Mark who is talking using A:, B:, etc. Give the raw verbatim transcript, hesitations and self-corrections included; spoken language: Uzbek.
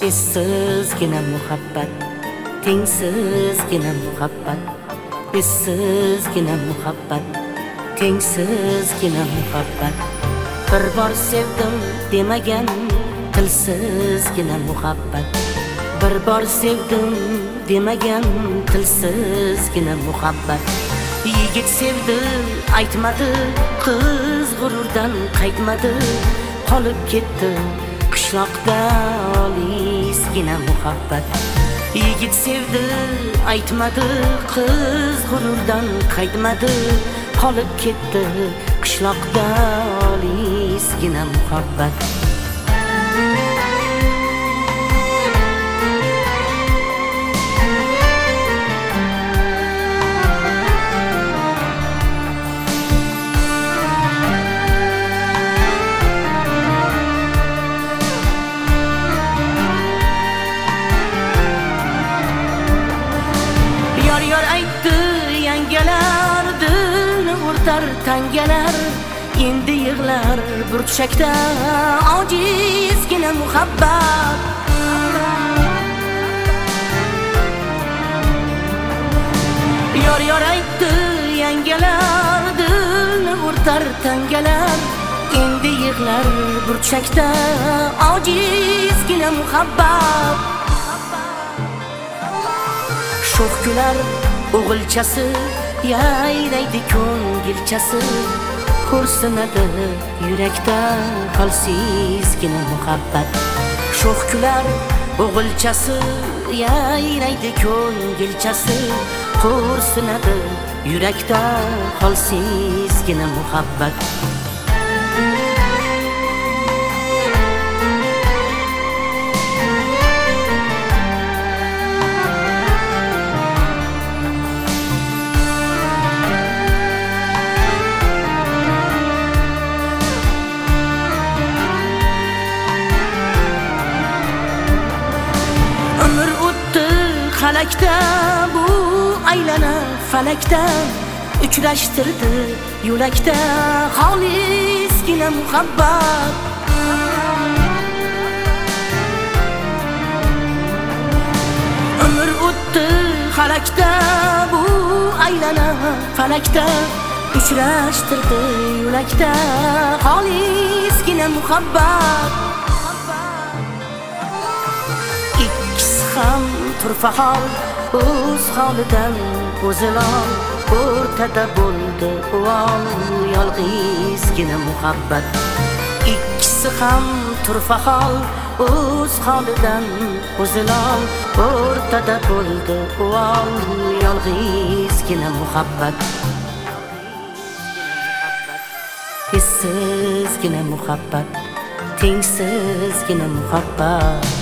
A: Essizgina muhabbat, tengsizgina muhabbat, essizgina muhabbat, tengsizgina muhabbat. Bir bor sevdim demagan tilsizgina muhabbat, bir bor sevdim demagan tilsizgina muhabbat. Yigit sevdi aytmadi, qiz g'ururdan qaytmadi, qolib ketdi qishloqda olisgina muhabbat. Yigit sevdi aytmadi, qiz g'ururdan qaytmadi, qolib ketdi qishloqda olisgina muhabbat. Yor yor aytdi yangalar, dilni o'rtar tangalar, endi yig'lar burchakda ojizgina muhabbat. Yor yor aytdi yangalar, dilni o'rtar tangalar, endi yig'lar burchakda ojizgina muhabbat. Sho'x kular o'g'ilchasi, yayraydi ko'ngilchasi, ko'rsinadi yurakda holsizgina muhabbat. Sho'x kular o'g'ilchasi, yayraydi ko'ngilchasi, ko'rsinadi yurakda holsizgina muhabbat. Falakda bu aylana falakda, uchrashtirdi yo'lakda xolisgina muhabbat. Umr o'tdi falakda bu aylana falakda, uchrashtirdi yo'lakda xolisgina muhabbat. Ikkisi ham turfa hol, o'z holidan o'zilol, o'rtada bo'ldi uvol, yolg'izgina muhabbat. Ikkisi ham turfa hol, o'z holidan o'zilol, o'rtada bo'ldi uvol, yolg'izgina muhabbat. Essizgina muhabbat, tengsizgina muhabbat.